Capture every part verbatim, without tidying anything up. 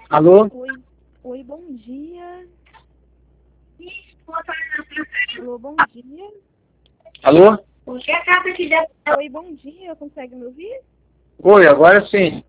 Alô? Oi, oi, bom dia. Alô, bom dia. Alô? Oi, bom dia. Consegue me ouvir? Oi, agora sim.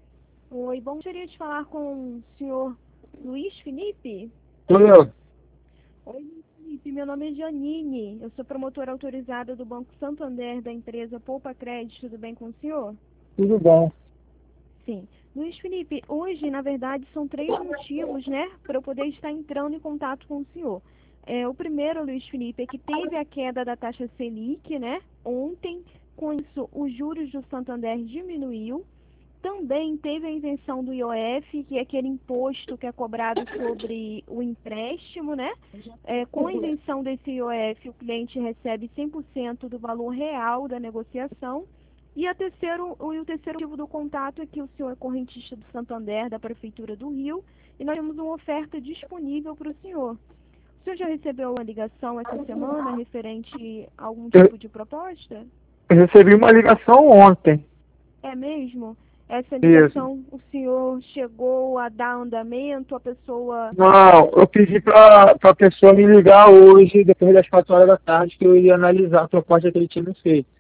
Oi, bom, gostaria de falar com o senhor Luiz Felipe. Sou eu. Oi, Luiz Felipe, meu nome é Janine. Eu sou promotora autorizada do Banco Santander da empresa Poupa Crédito. Tudo bem com o senhor? Tudo bom. Sim. Luiz Felipe, hoje, na verdade, são três motivos, né, para eu poder estar entrando em contato com o senhor. É, o primeiro, Luiz Felipe, é que teve a queda da taxa Selic, né, ontem. Com isso, os juros do Santander diminuiu. Também teve a isenção do I O F, que é aquele imposto que é cobrado sobre o empréstimo, né? É, com a isenção desse I O F, o cliente recebe cem por cento do valor real da negociação. E, a terceiro, o, e o terceiro motivo do contato é que o senhor é correntista do Santander, da Prefeitura do Rio, e nós temos uma oferta disponível para o senhor. O senhor já recebeu uma ligação essa semana referente a algum Eu, tipo de proposta? eu recebi uma ligação ontem. É mesmo? Essa Isso. ligação, o senhor chegou a dar andamento, a pessoa Não, eu pedi para a pessoa me ligar hoje, depois das quatro horas da tarde, que eu ia analisar a proposta que ele tinha me feito.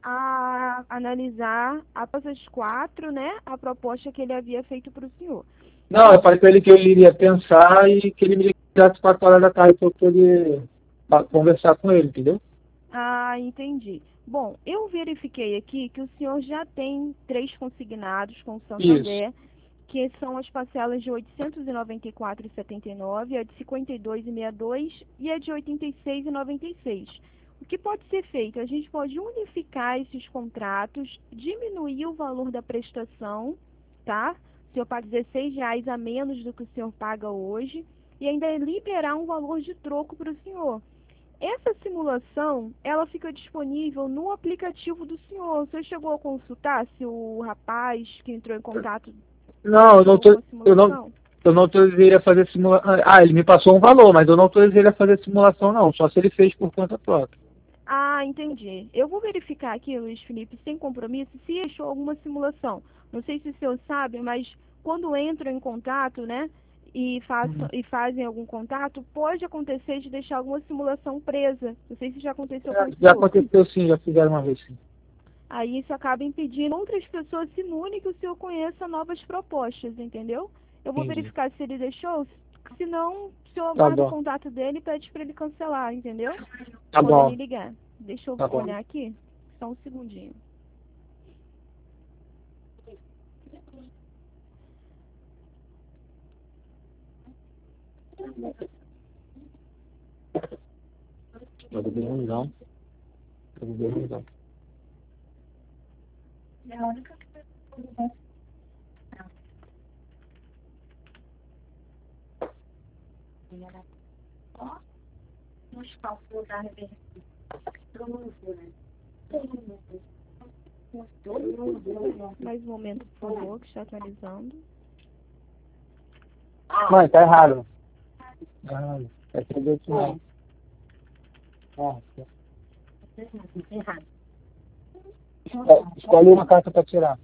a analisar, após as quatro, né, a proposta que ele havia feito para o senhor. Não, eu Bom, falei para ele que eu iria pensar e que ele me ligasse às quatro horas da tarde para eu poder ah, conversar com ele, entendeu? ah, entendi. Bom, eu verifiquei aqui que o senhor já tem três consignados com o Isso. Santander, que são as parcelas de oitocentos e noventa e quatro reais e setenta e nove centavos, a de cinquenta e dois reais e sessenta e dois centavos e a de oitenta e seis reais e noventa e seis centavos. O que pode ser feito? A gente pode unificar esses contratos, diminuir o valor da prestação, tá? O senhor paga dezesseis reais a menos do que o senhor paga hoje e ainda liberar um valor de troco para o senhor. Essa simulação, ela fica disponível no aplicativo do senhor. Você chegou a consultar se o rapaz que entrou em contato Não, eu não deixou tô, alguma eu não, simulação? eu não autorizei ele a fazer simulação. Ah, ele me passou um valor, mas eu não autorizei ele a fazer simulação, não. Só se ele fez por conta própria. Ah, entendi. Eu vou verificar aqui, Luiz Felipe, sem compromisso, se achou alguma simulação. Não sei se o senhor sabe, mas quando entram em contato, né, e, façam, Uhum. e fazem algum contato, pode acontecer de deixar alguma simulação presa. Não sei se já aconteceu Já, com o já senhor. aconteceu sim, já fizeram uma vez sim. Aí isso acaba impedindo outras pessoas simulem que o senhor conheça novas propostas, entendeu? Eu vou Entendi. verificar se ele deixou, se não, o senhor Tá aguarda o bom, contato dele e pede para ele cancelar, entendeu? tá Quando ele bom, ligar. Deixa eu tá bom. olhar aqui, só um segundinho. Tá bem, não. Tá bem, não. Mais um momento, por favor, que está atualizando. Mãe, tá errado. Tá errado. É tudo isso não. Ah, tá. É, escolhe uma carta para tirar.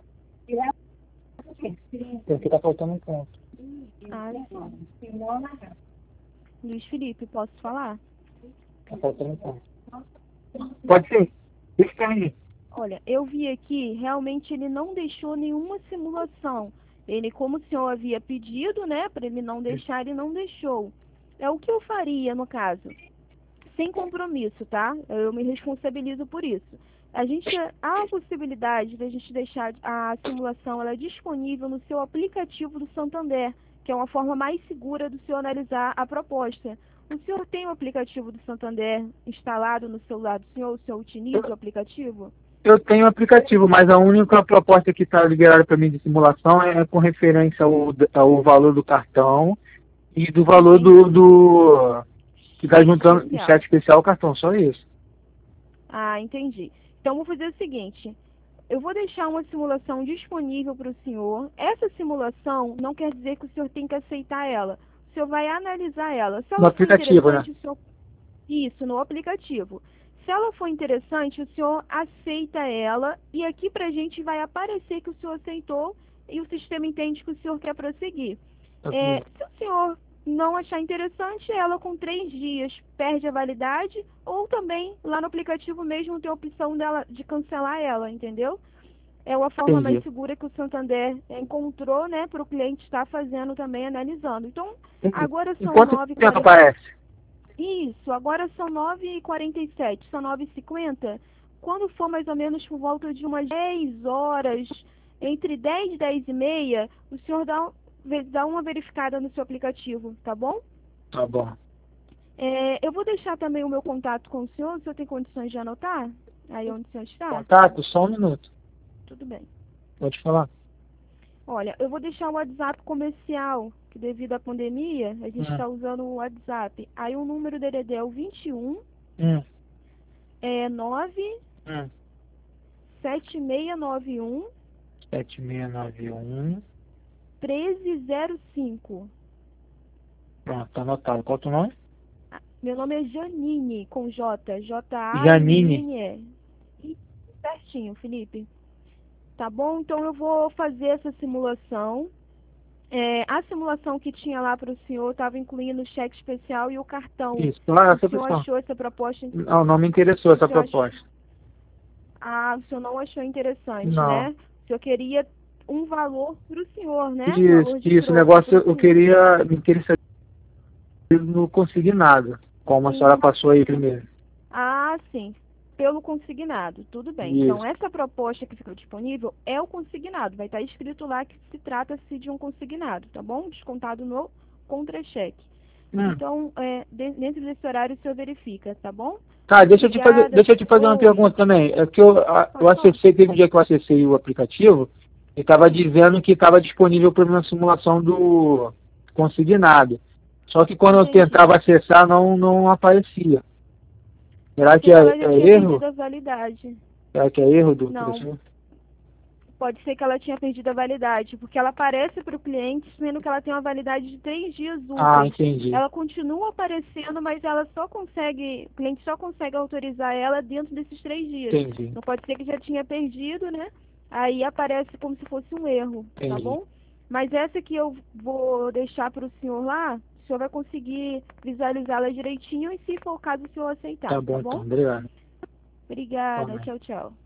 Porque tá faltando um ponto. Ah, sim. Luiz Felipe, posso falar? Tá faltando um ponto. Pode ser. Isso aí. Olha, eu vi aqui, realmente ele não deixou nenhuma simulação. Ele, como o senhor havia pedido, né, para ele não deixar, ele não deixou. É o que eu faria no caso, sem compromisso, tá? Eu me responsabilizo por isso. A gente há a possibilidade de a gente deixar a simulação ela é disponível no seu aplicativo do Santander, que é uma forma mais segura do senhor analisar a proposta. O senhor tem o aplicativo do Santander instalado no celular do senhor? O senhor utiliza o aplicativo? Eu tenho um aplicativo, mas a única proposta que está liberada para mim de simulação é com referência ao, ao valor do cartão e do valor do, Entendi. do que está Chat juntando o especial. chat especial ao cartão, só isso. Ah, entendi. Então, vou fazer o seguinte. Eu vou deixar uma simulação disponível para o senhor. Essa simulação não quer dizer que o senhor tem que aceitar ela. O senhor vai analisar ela. Se No ela for aplicativo, né? interessante, o senhor... Isso, no aplicativo. Se ela for interessante, o senhor aceita ela e aqui para a gente vai aparecer que o senhor aceitou e o sistema entende que o senhor quer prosseguir. É, se o senhor não achar interessante, ela com três dias perde a validade, ou também lá no aplicativo mesmo tem a opção dela de cancelar ela, entendeu? É uma forma mais Entendi. segura que o Santander encontrou, né, para o cliente estar fazendo também, analisando. Então, Entendi. agora Em são quanto nove e tempo quarenta. aparece? Isso, agora são nove e quarenta e sete, são nove e cinquenta. Quando for mais ou menos por volta de umas dez horas, entre dez e dez e meia, o senhor dá, um- ve- dá uma verificada no seu aplicativo, tá bom? Tá bom. É, eu vou deixar também o meu contato com o senhor, o senhor tem condições de anotar? Aí onde o senhor está? Contato, só um minuto. Tudo bem. Pode falar. Olha, eu vou deixar o WhatsApp comercial, que devido à pandemia, a gente Hum, está usando o WhatsApp. Aí o número dele é o vinte e um, hum, é nove hum. sete seis nove um sete seis nove um. treze zero cinco. Pronto, tá anotado. Qual é o teu nome? Ah, meu nome é Janine, com J, Janine. J-A-N-I-N-E. E certinho, Felipe. Tá bom? Então eu vou fazer essa simulação. É, a simulação que tinha lá para o senhor estava incluindo o cheque especial e o cartão. Isso, lá O essa senhor pessoa. achou essa proposta? Não, não me interessou O essa senhor ach... proposta. Ah, o senhor não achou interessante, Não. né? O senhor queria um valor para o senhor, né? Um Isso, valor de isso, o troco negócio para o eu senhor. queria me interessar no consignado, como a senhora Sim. passou aí primeiro. Ah, sim. Pelo consignado. Tudo bem. Então, Isso. essa proposta que ficou disponível é o consignado. Vai estar escrito lá que se trata-se de um consignado, tá bom? Descontado no contra-cheque. Hum. Então, é, de- dentro desse horário, o senhor verifica, tá bom? Tá, deixa eu te fazer, Obrigada. deixa eu te fazer uma Oi. pergunta também. É que eu, a- eu Pode falar. acessei, teve um dia que eu acessei o aplicativo e estava dizendo que estava disponível para uma simulação do consignado. Só que quando eu Entendi. tentava acessar não, não aparecia. Será Pode que ser que é, ela já é tinha erro? perdido a validade. Será que é erro do Não, aplicativo? pode ser que ela tinha perdido a validade, porque ela aparece para o cliente, sendo que ela tem uma validade de três dias Ah, úteis. entendi. Ela continua aparecendo, mas ela só consegue, o cliente só consegue autorizar ela dentro desses três dias. Entendi. Não pode ser que já tinha perdido, né? Aí aparece como se fosse um erro, tá Entendi. bom? Mas essa que eu vou deixar para o senhor lá, o senhor vai conseguir visualizá-la direitinho e, se for o caso, o senhor aceitar, Tá tá bom então. bom? Obrigado. Obrigada, Também. tchau, tchau.